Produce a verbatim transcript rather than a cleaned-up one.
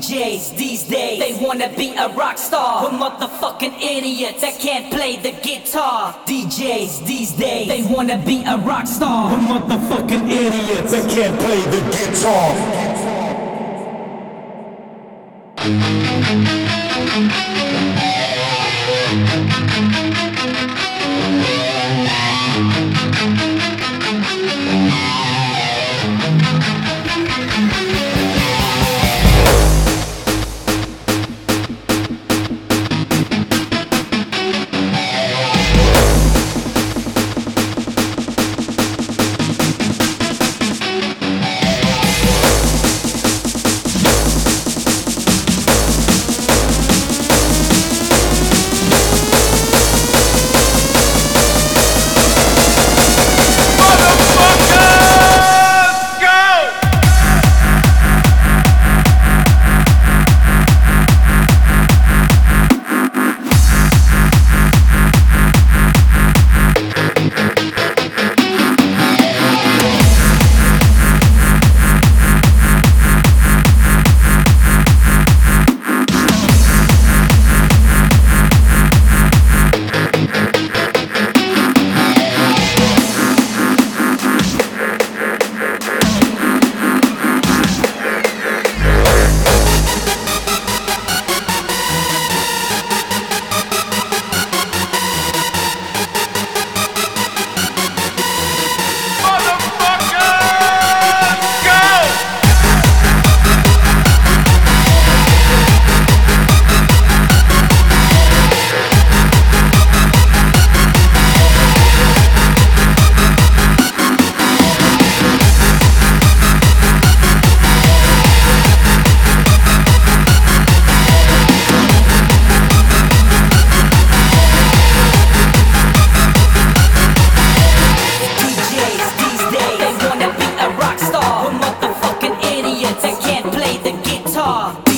Js these days, they wanna be a rock star. We're motherfucking idiots that can't play the guitar. D Js these days, they wanna be a rock star. We're motherfucking idiots that can't play the guitar. That can't play the guitar.